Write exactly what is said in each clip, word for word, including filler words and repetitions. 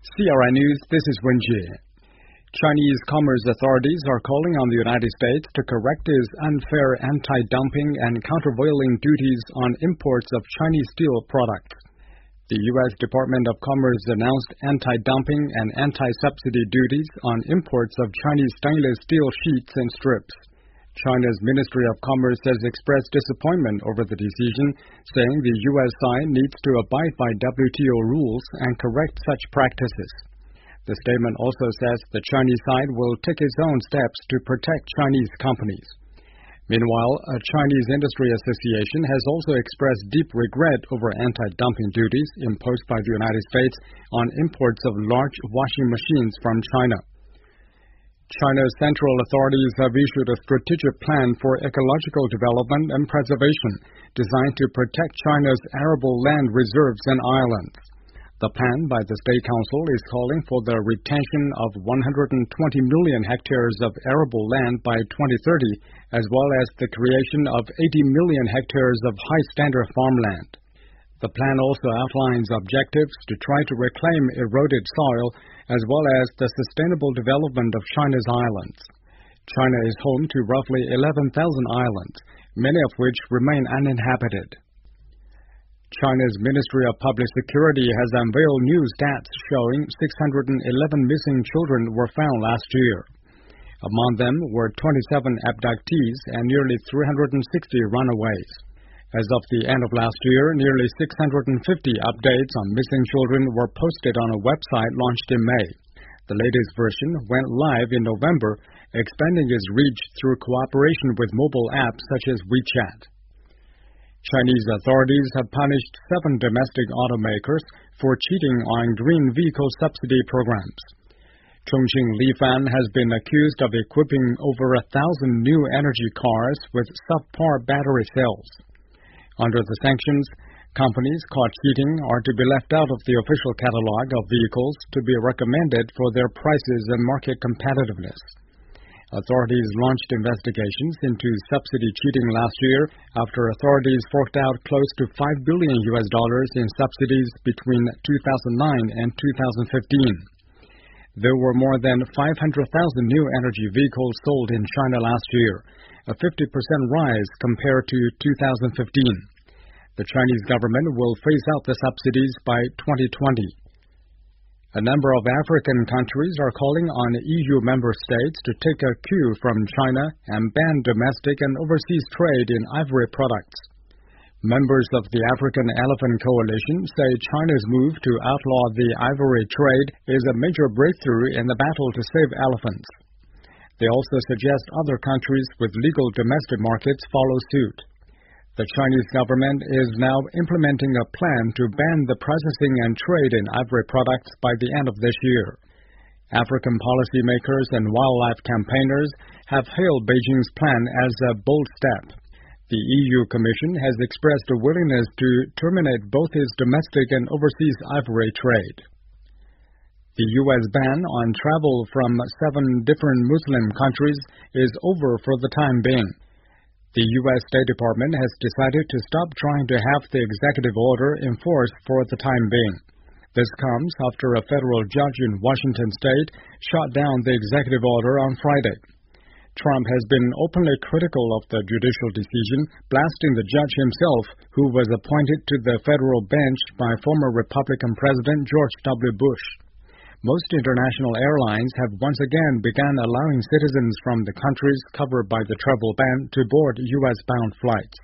C R I News, this is Wen Jie. Chinese commerce authorities are calling on the United States to correct its unfair anti-dumping and countervailing duties on imports of Chinese steel products. The U S Department of Commerce announced anti-dumping and anti-subsidy duties on imports of Chinese stainless steel sheets and strips. China's Ministry of Commerce has expressed disappointment over the decision, saying the U S side needs to abide by W T O rules and correct such practices. The statement also says the Chinese side will take its own steps to protect Chinese companies. Meanwhile, a Chinese Industry Association has also expressed deep regret over anti-dumping duties imposed by the United States on imports of large washing machines from China. China's central authorities have issued a strategic plan for ecological development and preservation designed to protect China's arable land reserves and islands. The plan by the State Council is calling for the retention of one hundred twenty million hectares of arable land by twenty thirty, as well as the creation of eighty million hectares of high-standard farmland. The plan also outlines objectives to try to reclaim eroded soil as well as the sustainable development of China's islands. China is home to roughly eleven thousand islands, many of which remain uninhabited. China's Ministry of Public Security has unveiled new stats showing six hundred eleven missing children were found last year. Among them were twenty-seven abductees and nearly three hundred sixty runaways. As of the end of last year, nearly six hundred fifty updates on missing children were posted on a website launched in May. The latest version went live in November, expanding its reach through cooperation with mobile apps such as WeChat. Chinese authorities have punished seven domestic automakers for cheating on green vehicle subsidy programs. Chongqing Lifan has been accused of equipping over a thousand new energy cars with subpar battery cells. Under the sanctions, companies caught cheating are to be left out of the official catalog of vehicles to be recommended for their prices and market competitiveness. Authorities launched investigations into subsidy cheating last year after authorities forked out close to five billion U S dollars in subsidies between two thousand nine and two thousand fifteen. There were more than five hundred thousand new energy vehicles sold in China last year, a fifty percent rise compared to two thousand fifteen. The Chinese government will phase out the subsidies by twenty twenty. A number of African countries are calling on E U member states to take a cue from China and ban domestic and overseas trade in ivory products. Members of the African Elephant Coalition say China's move to outlaw the ivory trade is a major breakthrough in the battle to save elephants. They also suggest other countries with legal domestic markets follow suit. The Chinese government is now implementing a plan to ban the processing and trade in ivory products by the end of this year. African policymakers and wildlife campaigners have hailed Beijing's plan as a bold step. The E U Commission has expressed a willingness to terminate both its domestic and overseas ivory trade. The U S ban on travel from seven different Muslim countries is over for the time being. The U S State Department has decided to stop trying to have the executive order enforced for the time being. This comes after a federal judge in Washington state shot down the executive order on Friday. Trump has been openly critical of the judicial decision, blasting the judge himself, who was appointed to the federal bench by former Republican President George W. Bush. Most international airlines have once again begun allowing citizens from the countries covered by the travel ban to board U S-bound flights.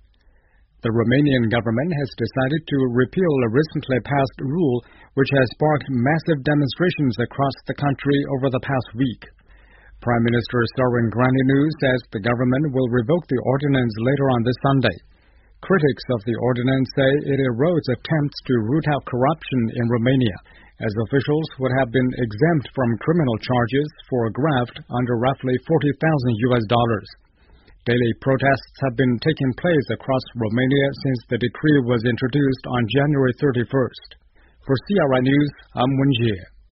The Romanian government has decided to repeal a recently passed rule which has sparked massive demonstrations across the country over the past week. Prime Minister Sorin Grandianu says the government will revoke the ordinance later on this Sunday. Critics of the ordinance say it erodes attempts to root out corruption in Romania, as officials would have been exempt from criminal charges for a graft under roughly forty thousand U S dollars. Daily protests have been taking place across Romania since the decree was introduced on January thirty-first. For C R I News, I'm Wen Jie.